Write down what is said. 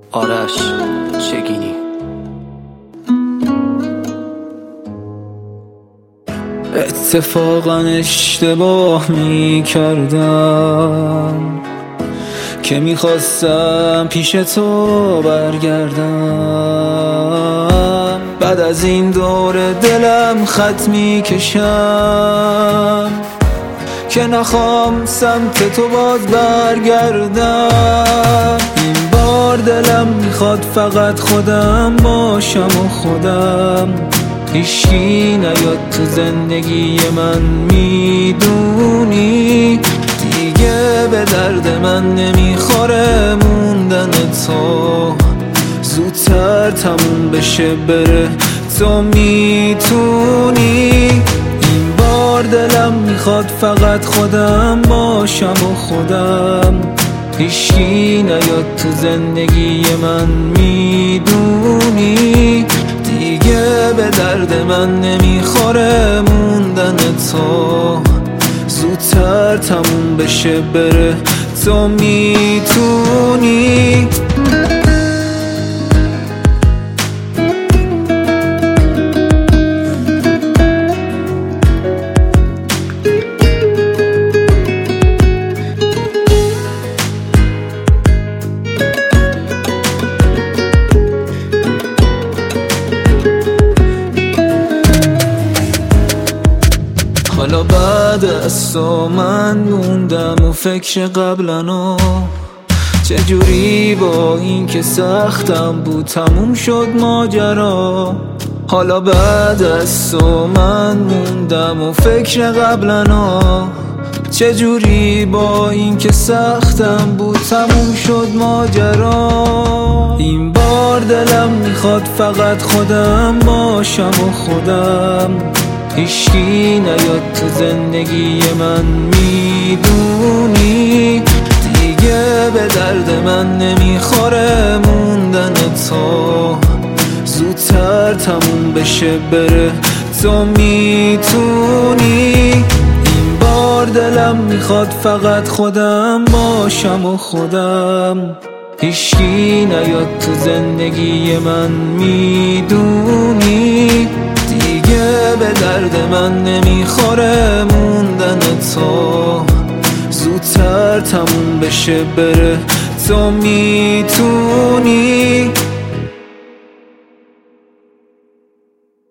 آرش چگینی. اتفاقا اشتباه می کردم که میخواستم پیش تو برگردم. بعد از این دور دلم خط میکشم که نخوام سمت تو باز برگردم. این بار دلم میخواد فقط خودم باشم و خودم، هیچکی نیاد تو زندگی من. میدونی دیگه به درد من نمیخوره موندن تو، زودتر تموم بشه بره. تو میتونی این بار دلم میخواد فقط خودم باشم و خودم، هیچکی نیاد تو زندگی من. میدونی دیگه به درد من نمیخوره موندن تو، زودتر تموم بشه بره. تو میتونی حالا بعد از تو من موندم و فکر قبلنو، چجوری با این که سختم بود تموم شد ماجرا. حالا بعد از تو من موندم و فکر قبلنو، چجوری با این که سختم بود تموم شد ماجرا. این بار دلم میخواد فقط خودم باشم و خودم، هیچکی نیاد تو زندگی من. میدونی دیگه به درد من نمیخوره موندن تو، زودتر تموم بشه بره. تو میتونی این بار دلم میخواد فقط خودم باشم و خودم، هیچکی نیاد تو زندگی من. میدونی دیگه به درد من نمیخوره موندن تو، زودتر تموم بشه بره. تو میتونی